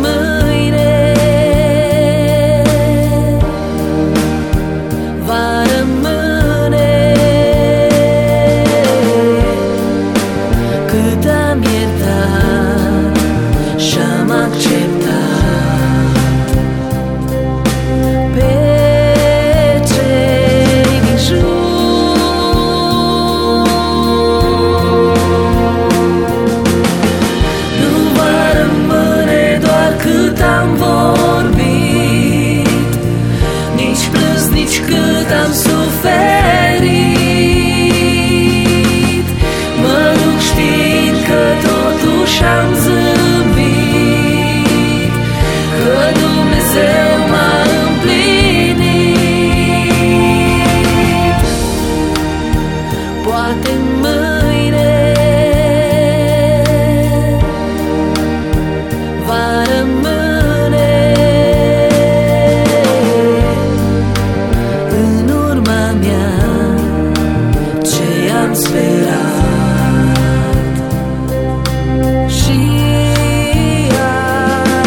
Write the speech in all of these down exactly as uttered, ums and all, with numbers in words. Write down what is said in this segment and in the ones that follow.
mâine va rămâne cât am iertat și-am acceptat. Pe cei din jur nu va rămâne doar cât am vorbit, nici plâns, nici cât am suferit. Mă duc știind că totuși am zâmbit, că Dumnezeu m-a împlinit. Poate mâine va rămâne în urma mea ce am sperat. Și am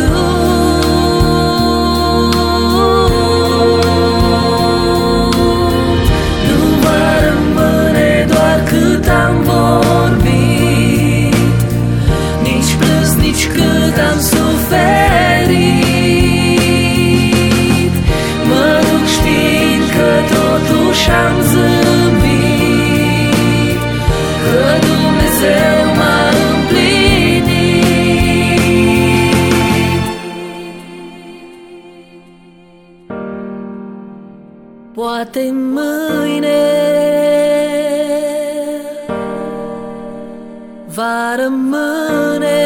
crezut, nu va rămâne doar cât am vorbit, nici plâns, nici cât am suferit. Mă duc știind că totuși am zâmbit, că Dumnezeu m-a împlinit. Poate mâine va rămâne